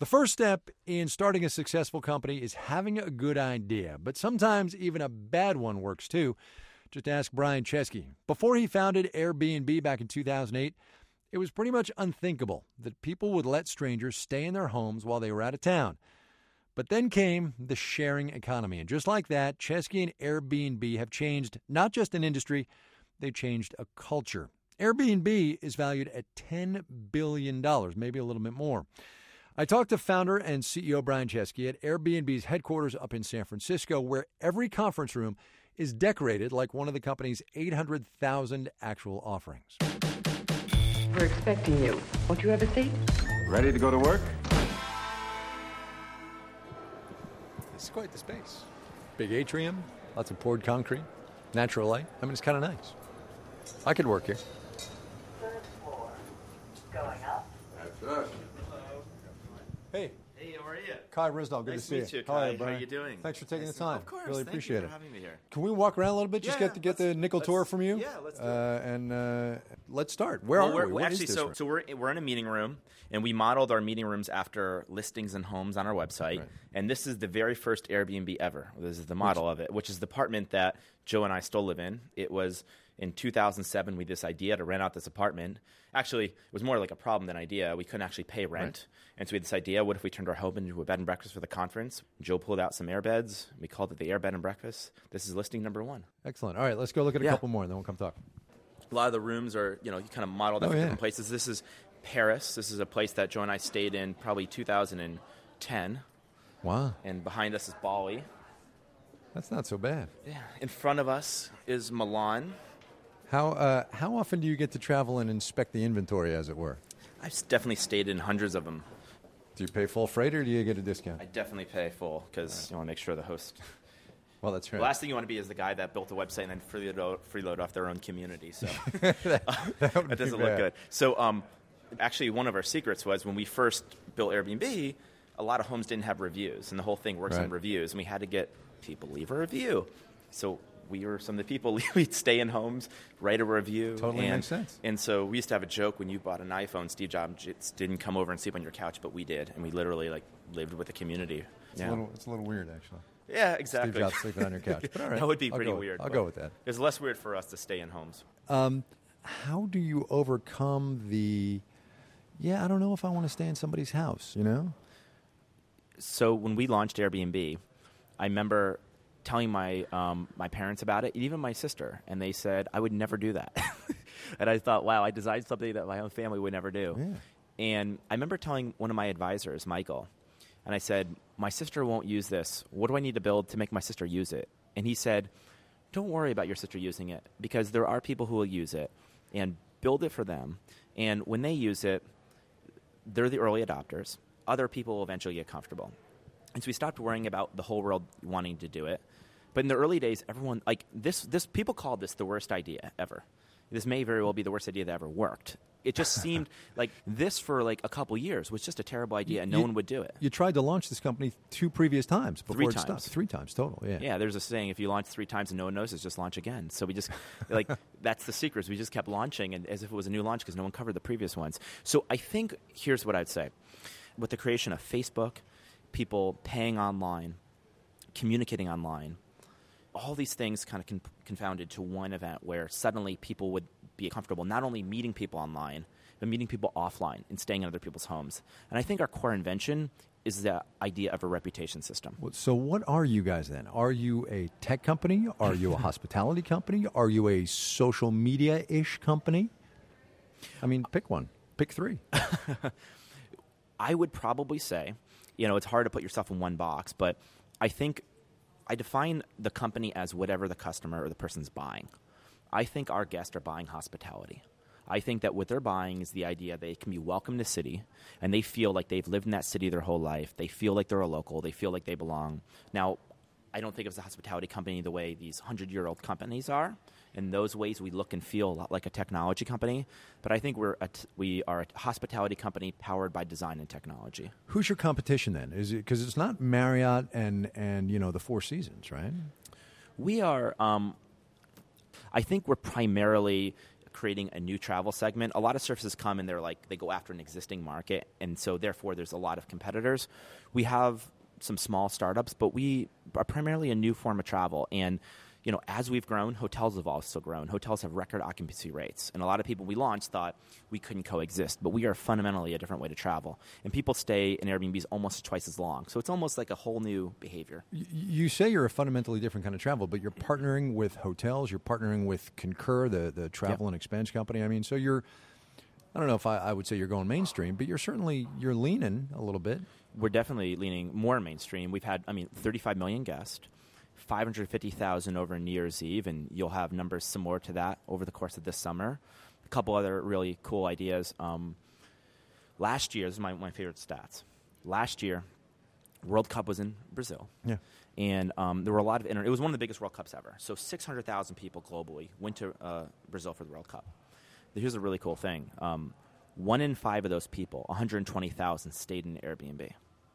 The first step in starting a successful company is having a good idea, but sometimes even a bad one works too. Just ask Brian Chesky. Before he founded Airbnb back in 2008, it was pretty much unthinkable that people would let strangers stay in their homes while they were out of town. But then came the sharing economy, and just like that, Chesky and Airbnb have changed not just an industry, they've changed a culture. Airbnb is valued at $10 billion, maybe a little bit more. I talked to founder and CEO Brian Chesky at Airbnb's headquarters up in San Francisco, where every conference room is decorated like one of the company's 800,000 actual offerings. We're expecting you. Won't you have a seat? Ready to go to work? It's quite the space. Big atrium, lots of poured concrete, natural light. I mean, it's kind of nice. I could work here. Third floor. Going up. That's us. Hey. Hey, how are you? Kai Risdall, good Nice to see you. to meet you, How Kai. are you, Brian? How you doing? Thanks for taking Nice the time. Of course. Really Thank appreciate you for it. having me here. Can we walk around a little bit? Just Yeah, get the nickel tour from you? Yeah, let's do it. And let's start. Where are we? What Actually, is this room? we're in a meeting room, and we modeled our meeting rooms after listings and homes on our website. Right. And this is the very first Airbnb ever. This is the model of it, which is the apartment that Joe and I still live in. It was in 2007 we had this idea to rent out this apartment. Actually, it was more like a problem than an idea. We couldn't actually pay rent. Right. And so we had this idea, what if we turned our home into a bed and breakfast for the conference? Joe pulled out some air beds. We called it the Air Bed and Breakfast. This is listing number 1. Excellent. All right, let's go look at a couple more, and then we'll come talk. A lot of the rooms are, you kind of modeled after different places. This is Paris. This is a place that Joe and I stayed in probably 2010. Wow. And behind us is Bali. That's not so bad. Yeah. In front of us is Milan. How often do you get to travel and inspect the inventory, as it were? I've definitely stayed in hundreds of them. Do you pay full freight, or do you get a discount? I definitely pay full because you want to make sure the host. Well, that's right. The last thing you want to be is the guy that built a website and then freeload off their own community. So that doesn't look good. So actually, one of our secrets was when we first built Airbnb, a lot of homes didn't have reviews, and the whole thing works on reviews, and we had to get people to leave a review. So we were some of the people, we'd stay in homes, write a review. Totally makes sense. And so we used to have a joke when you bought an iPhone, Steve Jobs didn't come over and sleep on your couch, but we did. And we literally lived with the community. It's a little weird, actually. Yeah, exactly. Steve Jobs sleeping on your couch. But all right. That would be pretty weird. I'll go with that. It's less weird for us to stay in homes. How do you overcome I don't know if I want to stay in somebody's house, So when we launched Airbnb, I remember telling my parents about it, and even my sister, and they said, I would never do that. And I thought, wow, I designed something that my own family would never do. Yeah. And I remember telling one of my advisors, Michael, and I said, my sister won't use this. What do I need to build to make my sister use it? And he said, don't worry about your sister using it, because there are people who will use it, and build it for them. And when they use it, they're the early adopters. Other people will eventually get comfortable. And so we stopped worrying about the whole world wanting to do it. But in the early days, everyone, this people called this the worst idea ever. This may very well be the worst idea that ever worked. It just seemed like this for a couple years was just a terrible idea, and no one would do it. You tried to launch this company 2 previous times before 3 it times. stopped. 3 times total, yeah. Yeah, there's a saying, if you launch 3 times and no one notices, just launch again. So we just, that's the secret. We just kept launching and as if it was a new launch because no one covered the previous ones. So I think here's what I'd say. With the creation of Facebook, people paying online, communicating online, all these things kind of confounded to one event where suddenly people would be comfortable not only meeting people online, but meeting people offline and staying in other people's homes. And I think our core invention is the idea of a reputation system. So what are you guys then? Are you a tech company? Are you a hospitality company? Are you a social media-ish company? I mean, pick one. Pick 3. I would probably say, it's hard to put yourself in one box, but I think I define the company as whatever the customer or the person's buying. I think our guests are buying hospitality. I think that what they're buying is the idea they can be welcome to city, and they feel like they've lived in that city their whole life. They feel like they're a local. They feel like they belong. Now, I don't think of a hospitality company the way these 100-year-old companies are. In those ways, we look and feel a lot like a technology company. But I think we are a hospitality company powered by design and technology. Who's your competition then? Is it because it's not Marriott and the Four Seasons, right? We are. I think we're primarily creating a new travel segment. A lot of services come and they go after an existing market, and so therefore there's a lot of competitors. We have some small startups, but we are primarily a new form of travel. And as we've grown, hotels have also grown. Hotels have record occupancy rates. And a lot of people we launched thought we couldn't coexist. But we are fundamentally a different way to travel. And people stay in Airbnbs almost twice as long. So it's almost like a whole new behavior. You say you're a fundamentally different kind of travel, but you're partnering with hotels. You're partnering with Concur, the travel and expense company. I mean, so I don't know if I would say you're going mainstream, but you're leaning a little bit. We're definitely leaning more mainstream. We've had, 35 million guests. 550,000 over New Year's Eve, and you'll have numbers similar to that over the course of this summer. A couple other really cool ideas. Last year, this is my favorite stats. Last year, World Cup was in Brazil. Yeah. And there were a lot of it was one of the biggest World Cups ever. So 600,000 people globally went to Brazil for the World Cup. Here's a really cool thing. 1 in 5 of those people, 120,000, stayed in Airbnb.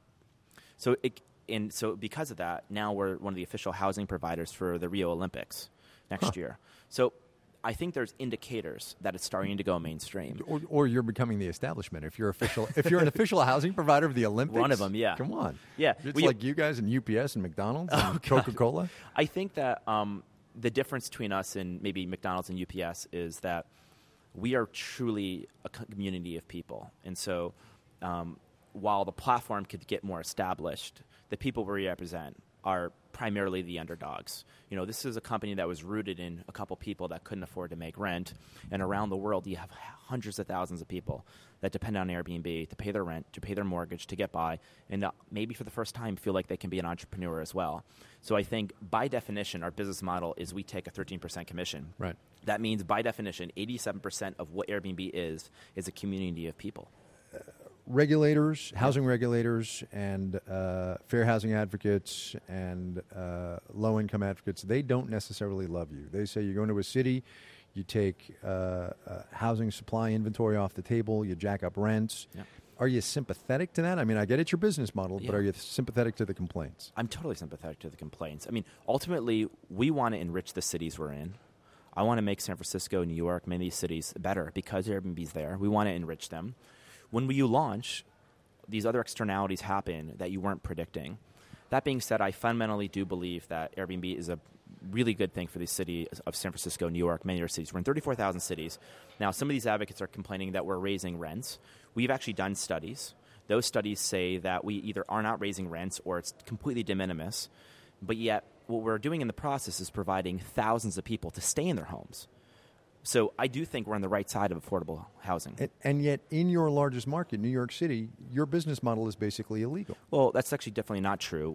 So because of that, now we're one of the official housing providers for the Rio Olympics next year. So I think there's indicators that it's starting to go mainstream. Or you're becoming the establishment. If you're an official housing provider of the Olympics. One of them, yeah. Come on. Yeah. It's like you guys and UPS and McDonald's and Coca-Cola. I think that the difference between us and maybe McDonald's and UPS is that we are truly a community of people. And so while the platform could get more established, the people we represent are primarily the underdogs. This is a company that was rooted in a couple people that couldn't afford to make rent. And around the world, you have hundreds of thousands of people that depend on Airbnb to pay their rent, to pay their mortgage, to get by, and maybe for the first time feel like they can be an entrepreneur as well. So I think by definition, our business model is we take a 13% commission. Right. That means by definition, 87% of what Airbnb is a community of people. Regulators, housing regulators, and fair housing advocates and low-income advocates, they don't necessarily love you. They say you go into a city, you take housing supply inventory off the table, you jack up rents. Yeah. Are you sympathetic to that? I mean, I get it's your business model, but are you sympathetic to the complaints? I'm totally sympathetic to the complaints. I mean, ultimately, we want to enrich the cities we're in. I want to make San Francisco, New York, many of these cities better because Airbnb's there. We want to enrich them. When you launch, these other externalities happen that you weren't predicting. That being said, I fundamentally do believe that Airbnb is a really good thing for the city of San Francisco, New York, many other cities. We're in 34,000 cities. Now, some of these advocates are complaining that we're raising rents. We've actually done studies. Those studies say that we either are not raising rents or it's completely de minimis. But yet, what we're doing in the process is providing thousands of people to stay in their homes. So I do think we're on the right side of affordable housing. And yet, in your largest market, New York City, your business model is basically illegal. Well, that's actually definitely not true.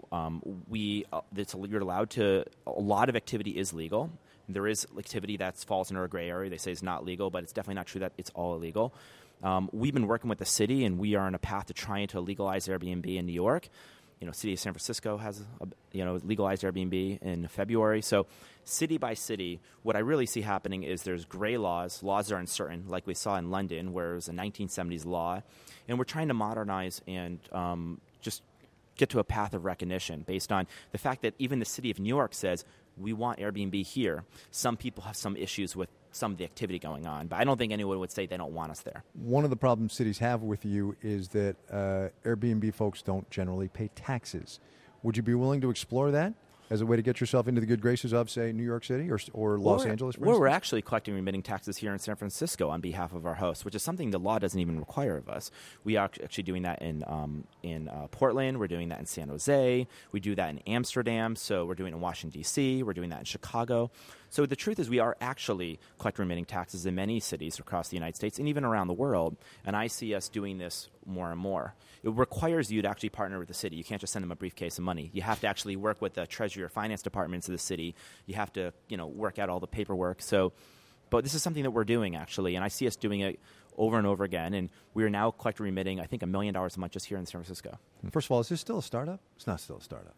You're allowed to. A lot of activity is legal. There is activity that falls under a gray area. They say it's not legal, but it's definitely not true that it's all illegal. We've been working with the city, and we are on a path to trying to legalize Airbnb in New York. City of San Francisco has legalized Airbnb in February. So city by city, what I really see happening is there's gray laws. Laws are uncertain, like we saw in London, where it was a 1970s law. And we're trying to modernize and just get to a path of recognition based on the fact that even the city of New York says, we want Airbnb here. Some people have some issues with some of the activity going on, but I don't think anyone would say they don't want us there. One of the problems cities have with you is that Airbnb folks don't generally pay taxes. Would you be willing to explore that as a way to get yourself into the good graces of, say, New York City or Los Angeles, for instance? Well, we're actually collecting and remitting taxes here in San Francisco on behalf of our hosts, which is something the law doesn't even require of us. We are actually doing that in Portland. We're doing that in San Jose. We do that in Amsterdam. So we're doing it in Washington, D.C. We're doing that in Chicago. So the truth is we are actually collecting and remitting taxes in many cities across the United States and even around the world. And I see us doing this more and more. It requires you to actually partner with the city. You can't just send them a briefcase of money. You have to actually work with the Treasury or Finance departments of the city. You have to, work out all the paperwork. But this is something that we're doing, actually, and I see us doing it over and over again. And we are now collecting and remitting, I think, $1 million a month just here in San Francisco. First of all, is this still a startup? It's not still a startup.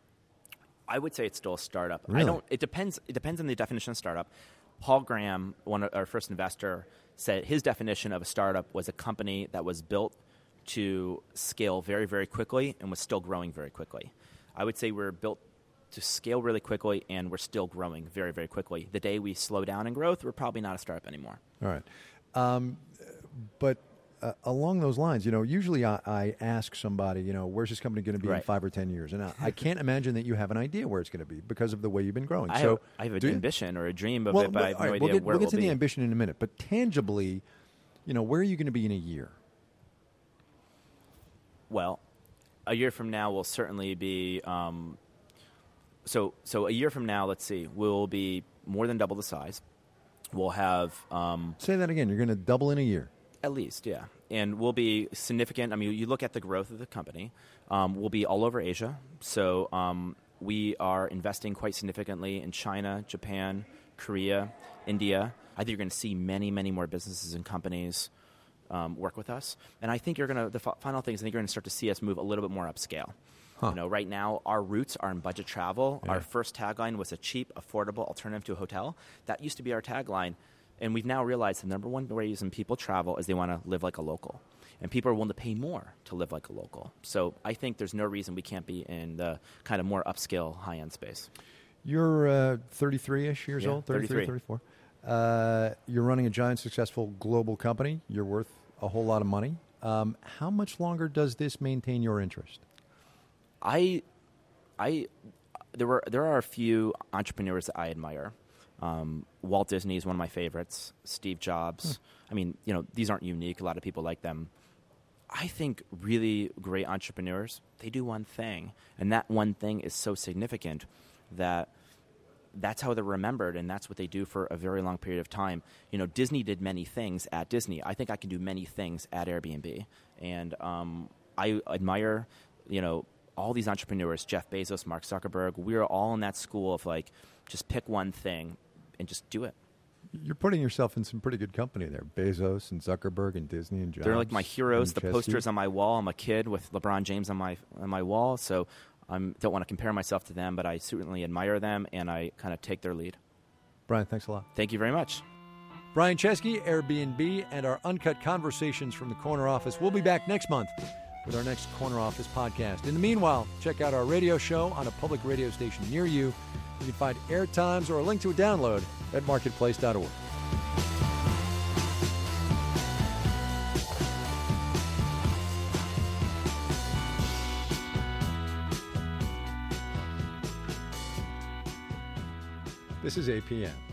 I would say it's still a startup. Really? It depends on the definition of startup. Paul Graham, our first investor, said his definition of a startup was a company that was built to scale very, very quickly and was still growing very quickly. I would say we're built to scale really quickly, and we're still growing very, very quickly. The day we slow down in growth, we're probably not a startup anymore. All right. But along those lines, usually I ask somebody, where's this company going to be in 5 or 10 years? And I can't imagine that you have an idea where it's going to be because of the way you've been growing. I have an ambition or a dream of it, but I have no idea where we'll get to be. the ambition in a minute. But tangibly, where are you going to be in a year? Well, a year from now will certainly be so a year from now, let's see, we'll be more than double the size. We'll have say that again. You're going to double in a year. At least, yeah. And we'll be significant. I mean, you look at the growth of the company. We'll be all over Asia. So we are investing quite significantly in China, Japan, Korea, India. I think you're going to see many, many more businesses and companies work with us. And I think the final thing is I think you're going to start to see us move a little bit more upscale. Huh. Right now, our roots are in budget travel. Yeah. Our first tagline was a cheap, affordable alternative to a hotel. That used to be our tagline. And we've now realized the number one reason people travel is they want to live like a local. And people are willing to pay more to live like a local. So I think there's no reason we can't be in the kind of more upscale, high-end space. You're 33-ish years old? 33. 34. You're running a giant, successful global company. You're worth a whole lot of money. How much longer does this maintain your interest? There are a few entrepreneurs that I admire. Walt Disney is one of my favorites. Steve Jobs. I mean, these aren't unique. A lot of people like them. I think really great entrepreneurs, they do one thing. And that one thing is so significant that that's how they're remembered, and that's what they do for a very long period of time. Disney did many things at Disney. I think I can do many things at Airbnb. And I admire, all these entrepreneurs, Jeff Bezos, Mark Zuckerberg. We're all in that school of just pick one thing and just do it. You're putting yourself in some pretty good company there. Bezos and Zuckerberg and Disney and Jobs. They're like my heroes, the posters on my wall. I'm a kid with LeBron James on my wall, so I don't want to compare myself to them, but I certainly admire them, and I kind of take their lead. Brian, thanks a lot. Thank you very much. Brian Chesky, Airbnb, and our Uncut Conversations from the Corner Office. We'll be back next month with our next Corner Office podcast. In the meanwhile, check out our radio show on a public radio station near you. You can find air times or a link to a download at marketplace.org. This is APM.